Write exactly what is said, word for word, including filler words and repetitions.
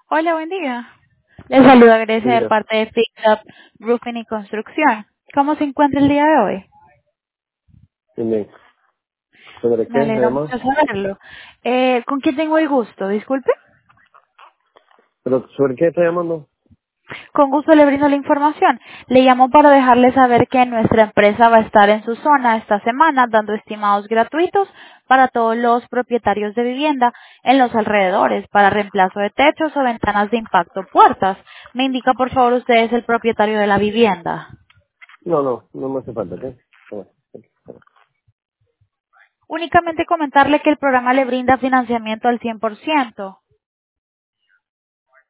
Hola, buen día. Les saluda Grecia de Diga, parte de Fix Up Roofing y Construcción. ¿Cómo se encuentra el día de hoy? dime, ¿sobre Me qué se alegra llama? mucho saberlo. Eh, ¿Con quién tengo el gusto? Disculpe. ¿Pero sobre qué está llamando? Con gusto le brindo la información. Le llamo para dejarle saber que nuestra empresa va a estar en su zona esta semana dando estimados gratuitos para todos los propietarios de vivienda en los alrededores para reemplazo de techos o ventanas de impacto puertas. Me indica por favor usted es el propietario de la vivienda. No, no, no me hace falta, ¿qué? No, Únicamente comentarle que el programa le brinda financiamiento al cien por ciento.